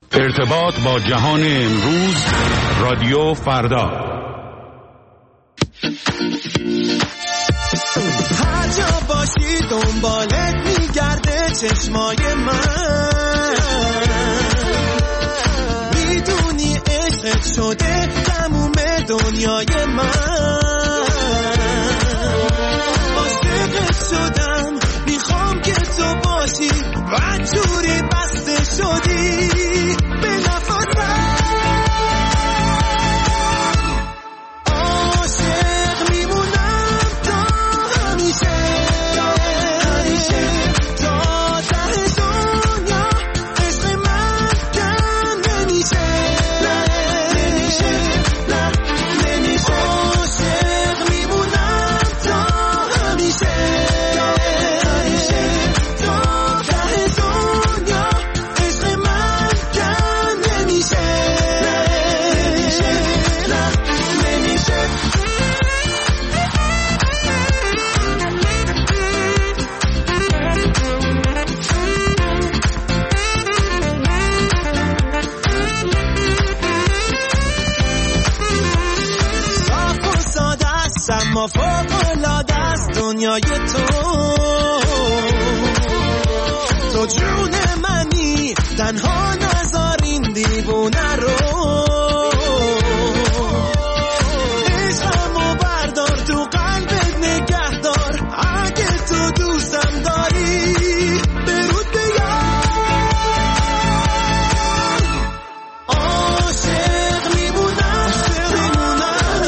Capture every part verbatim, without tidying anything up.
ارتباط با جهان امروز، رادیو فردا. هر جا باشی دنبالت میگرده چشمای من، میدونی عشقت شده تموم دنیای من، عاشقت شدم میخوام که تو باشی و جوری بسته شدی به نفسم، عاشق میمونم تا همیشه، همیشه تا ته دنیا، عشق من کم نمیشه، نمیشه، نه نمیشه، عاشق میمونم تا همیشه، همیشه تا ته دنیا، عشق من کم نمیشه، نمیشه، نه نمیشه. صاف و ساده است اما فوق‌العاده است دنیای تو، تو جون منی تنها نذار این دیوونه رو، عشقمو بردار تو قلبت نگه دار، اگه تو دوستم داری برود بیار، عاشق میمونم میمونم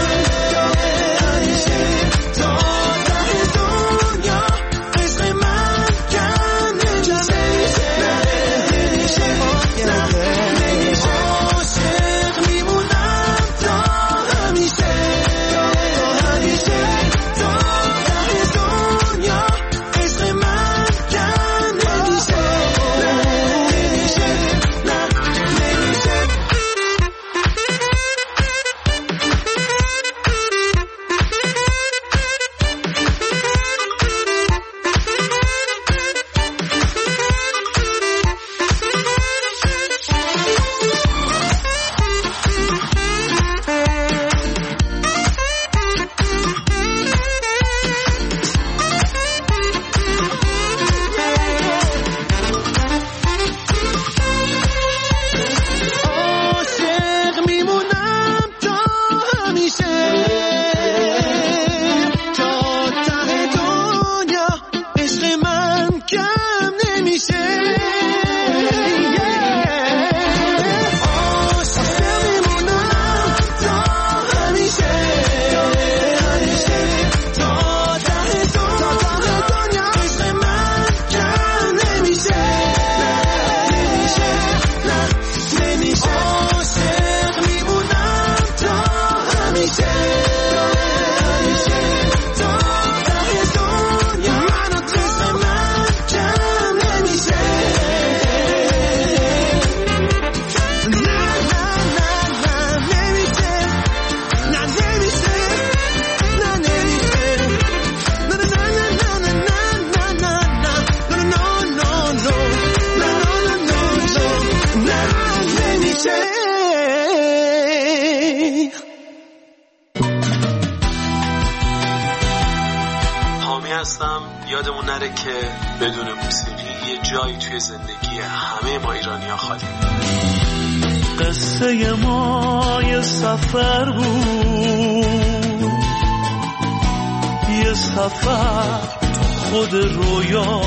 همیشه تا ته دنیا، عشق من کم نمیشه، نمیشه، نمیشه، عاشق میمونم تا همیشه، همیشه تا ته دنیا، عشق من کم نمیشه، نمیشه، نه نمیشه. عاشق میمونم تا همیشه تا ته دنیا، عشق من کم نمیشه، عاشق میمونم تا همیشه، همیشه تا ته دنیا، عشق من کم نمیشه، نمیشه، نه نمیشه، عاشق میمونم تا همیشه، همیشه تا ته دنیا، من و تو، عشق من کم نمیشه، نه نه نه نه نمیشه، نه نمیشه، نه نمیشه، نه نه نه نه نه نه نه نه نه نه نمیشه. حامی هستم. یادمون نره که بدون موسیقی یه جایی توی زندگی همه ما ایرانی‌ها خالی. قصه ما یه سفر بود، یه سفر خود رویا،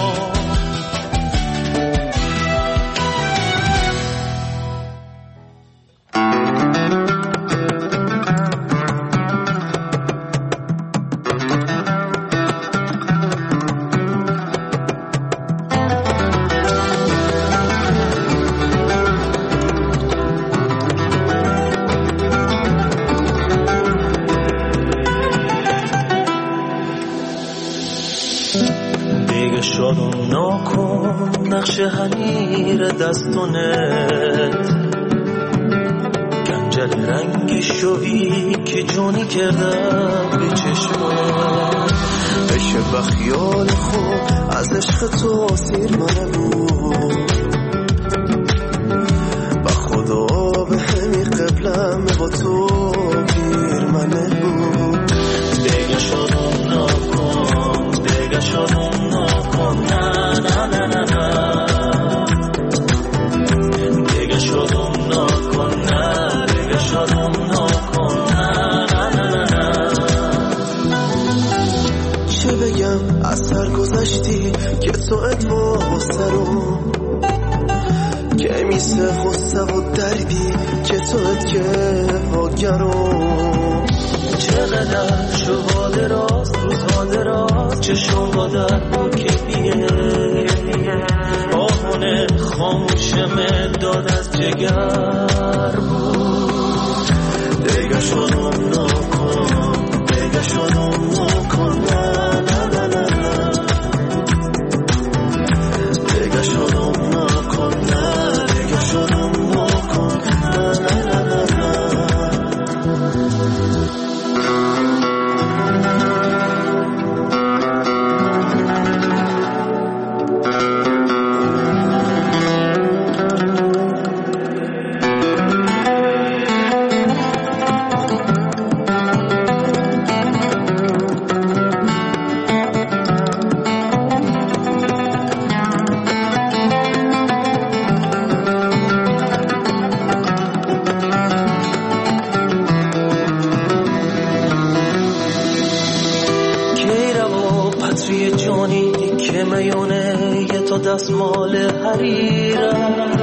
دیگه شادم ناکن نقش حنیر دستونت، گنجل رنگی شوی که جونی کردم به چشمت، بشه بخیال خوب از عشق تو سیر منو، واسه غصه و دردی که توت که آگرم چقدر شبا دراز روزها دراز چشم با در بکیه آهونه خاموشم داد از جگر بود دیگه شدم نکن دیگه شدم نکن نه نه نه نه نه دیگه شدم نکن نه دیگه شدم نکن نه نه نه نه نه دستمال حریرم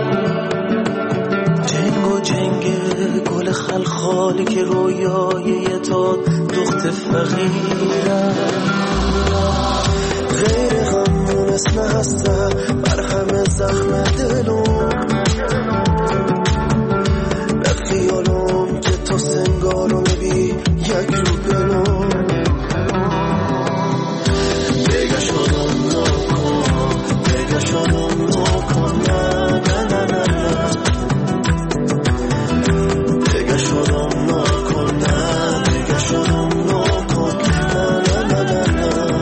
جنگ و جنگ گل خلخالی که رویای تا دخت فقیرم غیر همون اسم هسته بر همه زخم دلم به خیالم که تو سنگارو میبی یک رو بلوم دیگه شدم نکن دیگه شدم نکن نه نه نه نه نه دیگه شدم نکن نه دیگه شدم نکن نه نه نه نه نه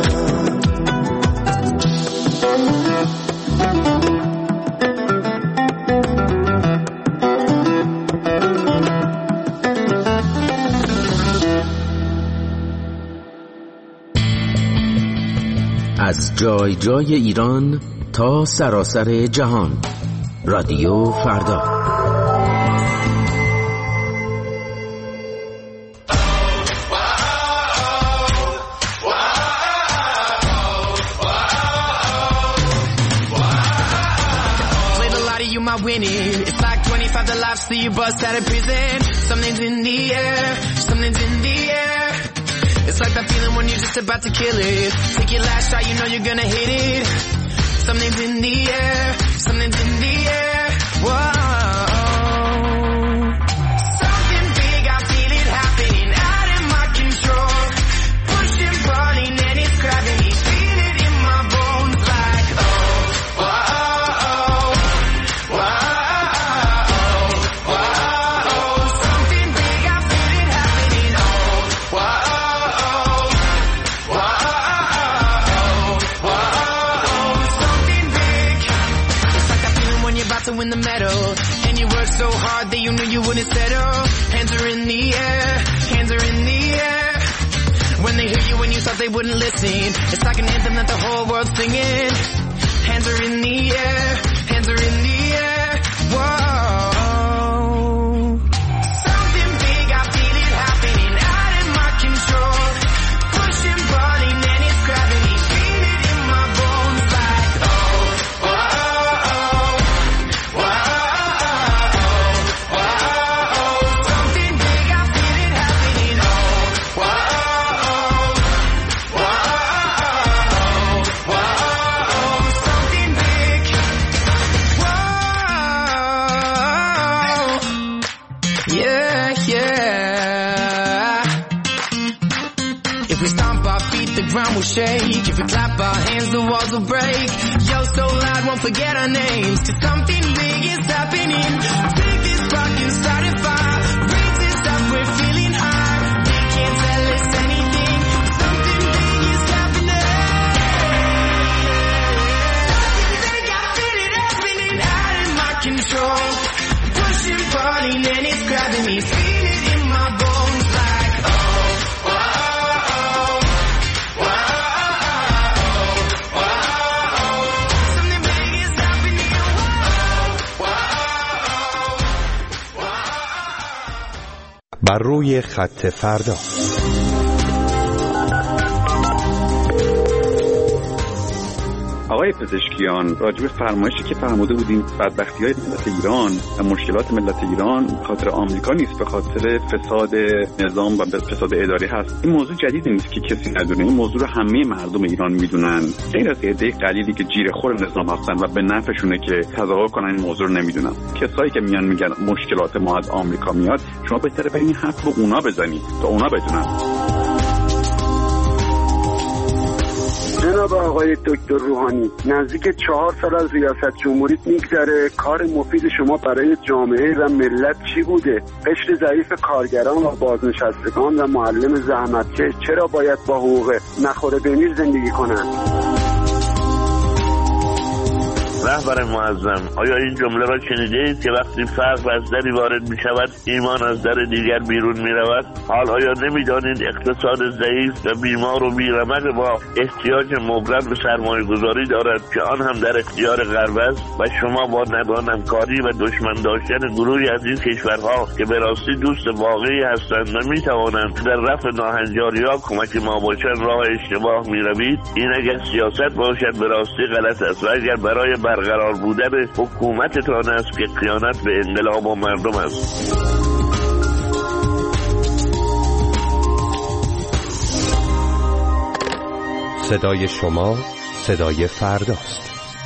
از جای جای ایران تا سراسر جهان رادیو فردا. Winning. It's like twenty-five the lives that you bust out of prison. Something's in the air, something's in the air. It's like that feeling when you're just about to kill it. Take your last shot, you know you're gonna hit it. Something's in the air, something's in the air. Whoa. Something big, I feel it happening out of my control. Pushing, pulling, and it's grabbing me. Feel it in my bones like oh, whoa. In the meadow, and you work so hard that you knew you wouldn't settle. Hands are in the air, hands are in the air. When they hear you when you thought they wouldn't listen, it's like an anthem that the whole world's singing. Hands are in the air, hands are in the air. Whoa. Something big, I feel it happening out of my control. Pushing, pulling, and it's grabbing me. Feel it in my bones like oh, whoa. Will shake. If we clap our hands, the walls will break. Yo, so loud, won't forget our names. Cause something big is happening. Take this fucking started fire. Raise this up, we're feeling high. They can't tell us anything. Something big is happening. Something big, I feel it happening out of my control. Pushing, pulling, and it's grabbing me. Feel it in my bones like oh, oh. بر روی خط فردا. آقای پزشکیان، راجع به فرمایشی که فرموده بودیم بدبختی‌های ملت ایران و مشکلات ملت ایران به خاطر آمریکا نیست، به خاطر فساد نظام و فساد اداری هست. این موضوع جدیدی نیست که کسی ندونه، این موضوع رو همه مردم ایران میدونن. غیر از عده قلیلی که جیره خور نظام هستن و به نفعشونه که تظاهر کنن این موضوع رو نمیدونن. کسایی که میان میگن مشکلات ما از آمریکا میاد، شما بهتره برین حرف به اونا بزنید تا اونا بدونن. جناب آقای دکتر روحانی، نزدیک چهار سال از ریاست جمهوریت میگذره. کار مفید شما برای جامعه و ملت چی بوده؟ قشر ضعیف کارگران و بازنشستگان و معلم زحمتکش چرا باید با حقوق نخوره بمیر زندگی کنن؟ رهبر معظم، آیا این جمله را شنیده اید که وقتی فقر از دری وارد می شود ایمان از در دیگر بیرون می رود؟ حال آیا نمی دانید اقتصاد ضعیف و بیمار و بیرمق با احتیاج مبرم به سرمایه گذاری دارد که آن هم در اختیار غرب است و شما با ندانمکاری و دشمن داشتن گروهی از این کشورها که به راستی دوست واقعی هستند و می توانند در رفع ناهنجاری‌ها کمک ما باشند راه اشتباه می روید؟ این اگر سیاست باشد به راستی غلط است و اگر برای برقرار بودن حکومتتان است که خیانت به انقلاب و مردم است. صدای شما صدای فرداست.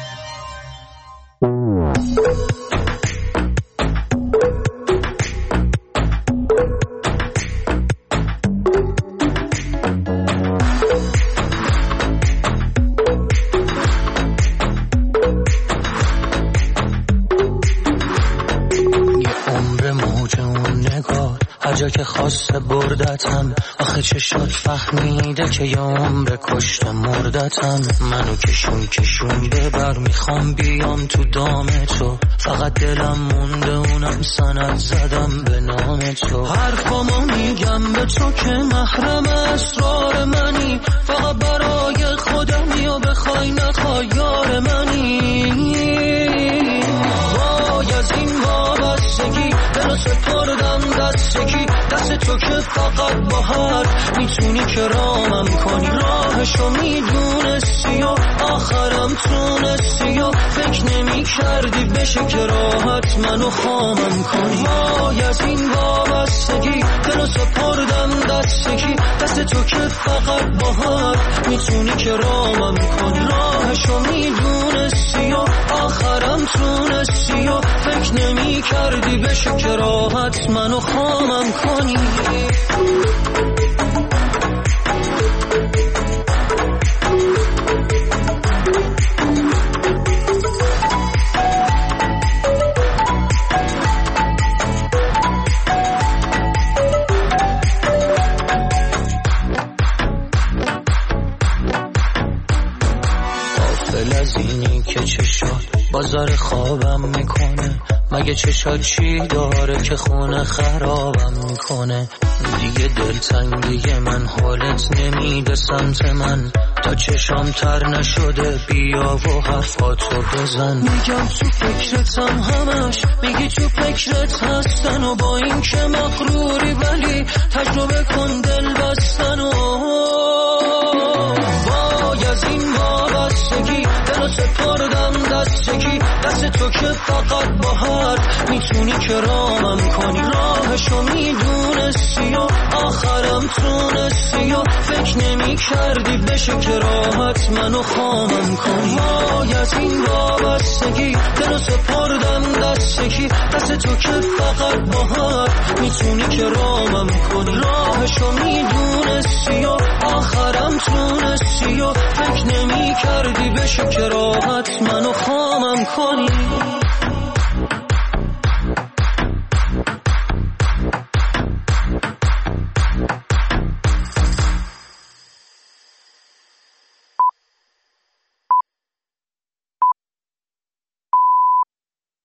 جا که خواسته بردتم، آخه چه شد فهمیده که یه عمر کشته مردتم. منو کشون کشون ببر، میخوام بیام تو دام تو، فقط دلم مونده اونم سند زدم به نام تو. حرفامو میگم به تو که محرم اسرار منی، فقط برای خودم یا بخوای نخوای یار منی. وای از این وابستگی دلو سپردم دستگی، دست تو که فقط با حرف میتونی که رامم کنی. راهشو میدونستی و آخرم تونستی و فکر نمی کردی بشه که راحت منو خامم کنی. وای از این وابستگی دلو سپردم دستگی، دست تو که فقط با حرف میتونی که رامم کنی. راهشو میدونستی و آخرم تونستی و فکر نمی کردی بشه که راحت منو خامم کنی. غافل از اینی که چه شد بازار خوابم میکنه، مگه چشات چی داره که خونه خرابم میکنه. دیگه دلتنگی من حالت نمیده سمت من، تا چشام تر نشده بیا و حرفاتو بزن. میگم تو فکرتم همش، میگی تو فکرت هستن و با این که مغروری ولی تجربه کن دل بستن. و وای از این وابستگی دلو سپردم دستگی، دست تو که فقط با حرف میتونی که رامم کنی. راهشو میدونستی و آخرم تونستی و فکر نمی کردی بشه که راحت منو خامم کنی. وای از این وابستگی دلو سپردم دستگی، دست تو که فقط با حرف میتونی که رامم کنی. راهشو میدونستی و آخرم تونستی و فکر نمی کردی بشه که راحت منو خامم کنی.